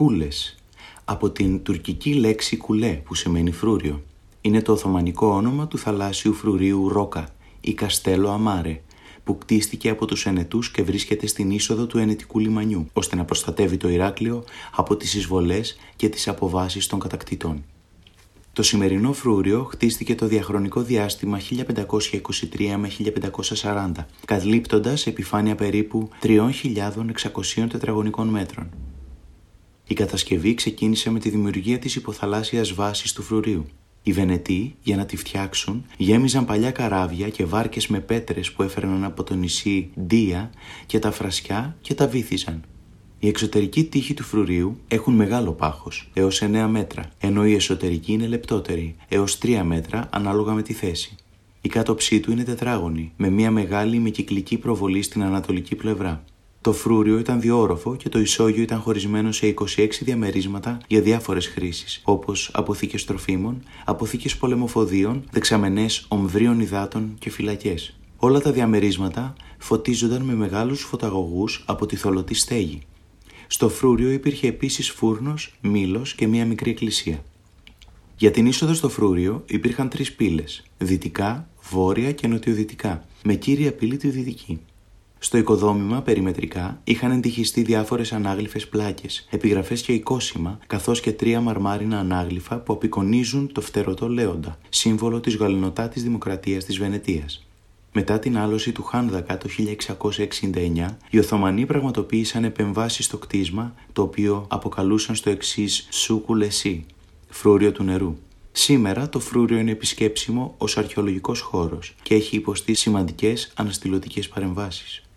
Κούλες, από την τουρκική λέξη κουλέ που σημαίνει φρούριο. Είναι το οθωμανικό όνομα του θαλάσσιου φρουρίου Ρόκα ή Καστέλο Αμάρε, που κτίστηκε από τους Ενετούς και βρίσκεται στην είσοδο του Ενετικού λιμανιού, ώστε να προστατεύει το Ηράκλειο από τις εισβολές και τις αποβάσεις των κατακτητών. Το σημερινό φρούριο χτίστηκε το διαχρονικό διάστημα 1523 με 1540, καλύπτοντας επιφάνεια περίπου 3.600 τετραγωνικών μέτρων. Η κατασκευή ξεκίνησε με τη δημιουργία της υποθαλάσσιας βάσης του φρουρίου. Οι Βενετοί, για να τη φτιάξουν, γέμιζαν παλιά καράβια και βάρκες με πέτρες που έφερναν από το νησί Ντία και τα φρασκιά και τα βύθιζαν. Οι εξωτερικοί τοίχοι του φρουρίου έχουν μεγάλο πάχος, έως 9 μέτρα, ενώ η εσωτερική είναι λεπτότερη, έως 3 μέτρα ανάλογα με τη θέση. Η κάτωψή του είναι τετράγωνη, με μια μεγάλη ημικυκλική προβολή στην ανατολική πλευρά. Το φρούριο ήταν διόροφο και το ισόγειο ήταν χωρισμένο σε 26 διαμερίσματα για διάφορες χρήσεις, όπως αποθήκες τροφίμων, αποθήκες πολεμοφοδίων, δεξαμενές ομβρίων υδάτων και φυλακές. Όλα τα διαμερίσματα φωτίζονταν με μεγάλους φωταγωγούς από τη θωλωτή στέγη. Στο φρούριο υπήρχε επίσης φούρνος, μήλος και μία μικρή εκκλησία. Για την είσοδο στο φρούριο υπήρχαν 3 πύλες, δυτικά, βόρεια και νοτιοδυτικά, με κύρια πύλη τη δυτική. Στο οικοδόμημα περιμετρικά είχαν εντυχιστεί διάφορες ανάγλυφες πλάκες, επιγραφές και εικόσιμα, καθώς και 3 μαρμάρινα ανάγλυφα που απεικονίζουν το φτερωτό λέοντα, σύμβολο της γαληνοτάτης δημοκρατίας της Βενετίας. Μετά την άλωση του Χάνδακα το 1669, οι Οθωμανοί πραγματοποίησαν επεμβάσεις στο κτίσμα, το οποίο αποκαλούσαν στο εξής Σούκουλεσί, φρούριο του νερού. Σήμερα το φρούριο είναι επισκέψιμο ως αρχαιολογικός χώρος και έχει υποστεί σημαντικές αναστηλωτικές παρεμβάσεις.